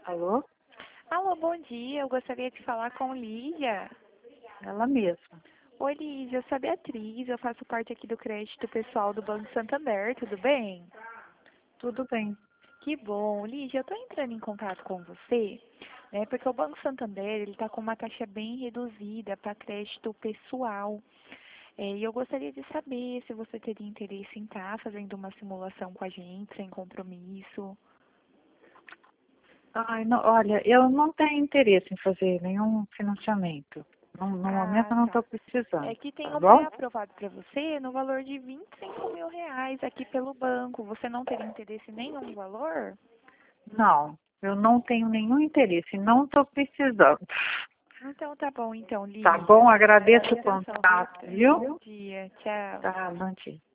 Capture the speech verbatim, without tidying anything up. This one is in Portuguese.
Alô? Alô, bom dia. Eu gostaria de falar com Lígia. Ela mesma. Oi, Lígia. Eu sou a Beatriz. Eu faço parte aqui do crédito pessoal do Banco Santander. Tudo bem? Tudo bem. Que bom. Lígia, eu estou entrando em contato com você, né? Porque o Banco Santander ele está com uma taxa bem reduzida para crédito pessoal. É, e eu gostaria de saber se você teria interesse em estar fazendo uma simulação com a gente, sem compromisso. Ai, não, olha, eu não tenho interesse em fazer nenhum financiamento. No, no momento Ah, eu não tá. estou precisando, É que tem tá um bom? pré-aprovado para você no valor de vinte e cinco mil reais aqui pelo banco. Você não teria interesse em nenhum valor? Não, eu não tenho nenhum interesse, não estou precisando. Então tá bom, então, Tá Lígia. bom? Obrigada pela Agradeço o atenção, contato, viu? viu? Bom dia. Tchau. Tá, bom dia.